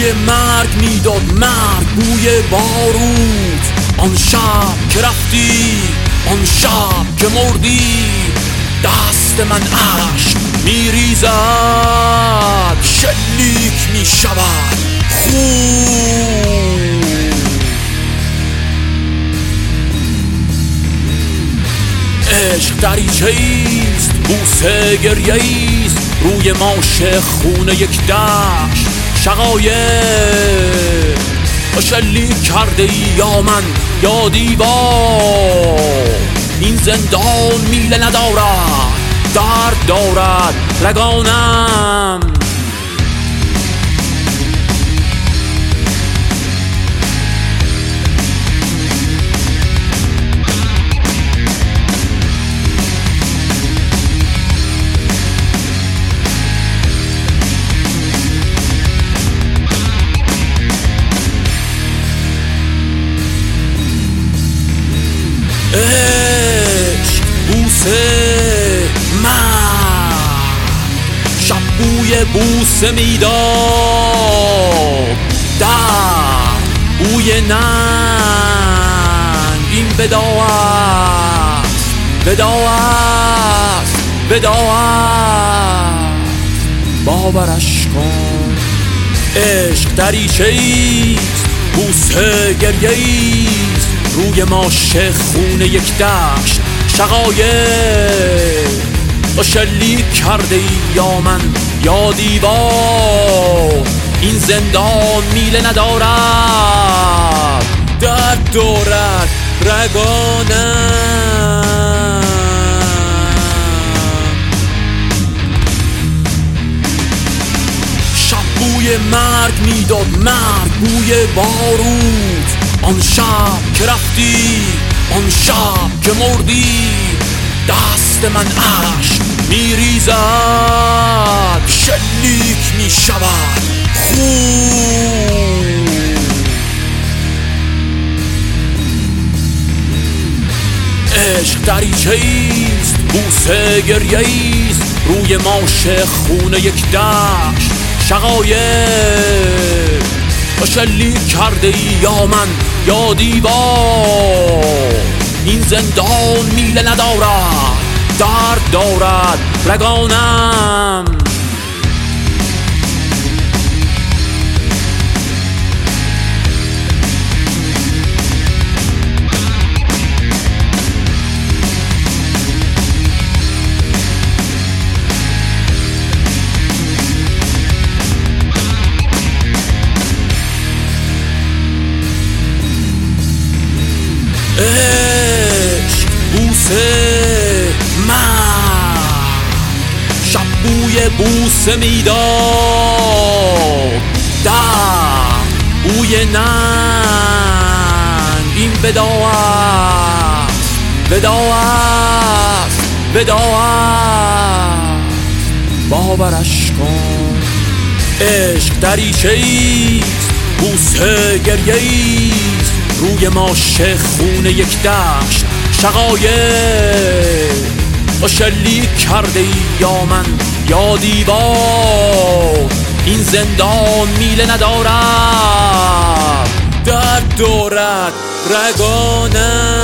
بوی مرگ میداد، مرگ بوی بارود. آن شب که رفتی، آن شب که مردی، دست من عشق میریزد، شلیک میشود خون. عشق دریچه‌ایست، بوسه گریه‌ایست، روی ماش خون یک دشت شقایق. و شلیک کرده ای یا من یا دیوار، این زندان میله ندارد، درد دارد رگانم. عشق بوسه من، شب بوی بوسه میداد، در بوی ننگ. این ودا است، ودا است، ودا است، باورش کن. عشق دریچه‌ایست، بوسه گریه‌ایست، روی ماش خون یک دشت شقایق. و شلیک کرده ای یا من یا دیوار، این زندان میله ندارد، درد دارد رگانم. شب بوی مرگ میداد، مرگ بوی بارود. آن شب که رفتی، آن شب که مردی، دست من عشق میریزد، شلیک میشود خون. عشق دریچه‌ایست، بوسه گریه‌ایست، روی ماش خون یک دشت شقایق. و شلیک کرده ای یا من یا دیوار، این زندان میله ندارد، درد دارد رگانم. عشق بوسه من، شب بوی بوسه میداد، در بوی ننگ. این ودا است، ودا است، ودا است، باورش کن. عشق دریچه‌ایست، بوسه گریه‌ایست، روی ماش خون یک دشت شقایق. و شلیک کرده ای یا من یا دیوار، این زندان میله ندارد، درد دارد رگانم.